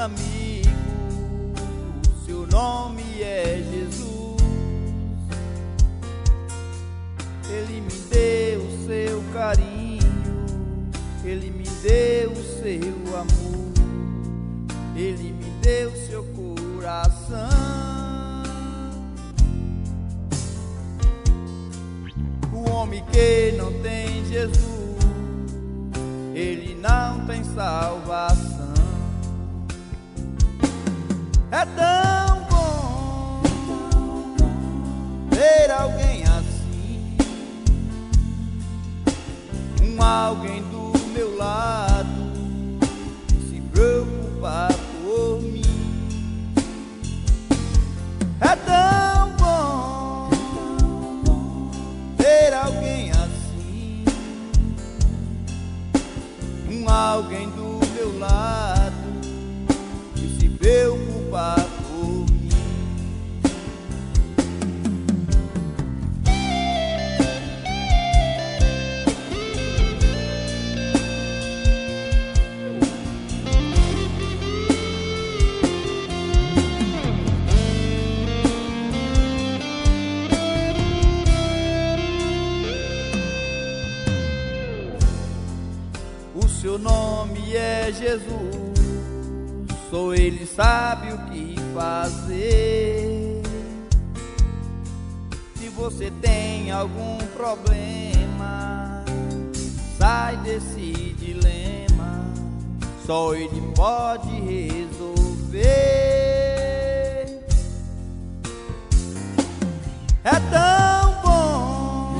amigo, seu nome é Jesus. Ele me deu o seu carinho, ele me deu o seu amor, ele me deu o seu coração. O homem que não tem Jesus, ele não tem salvação. É tão bom ter alguém assim, alguém do meu lado que se preocupa por mim. É tão bom ter alguém assim, alguém do meu lado que se preocupa por mim. O seu nome é Jesus, só Ele sabe o que fazer. Se você tem algum problema, sai desse dilema, só Ele pode resolver. É tão bom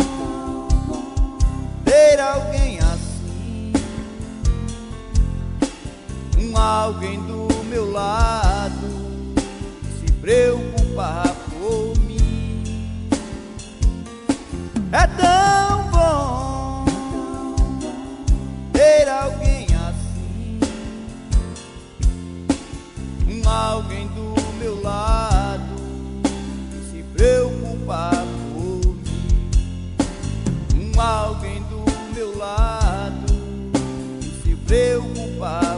ter alguém assim, alguém do meu lado que se preocupa por mim. É tão bom ter alguém assim, alguém do meu lado que se preocupa por mim. Alguém do meu lado que se preocupa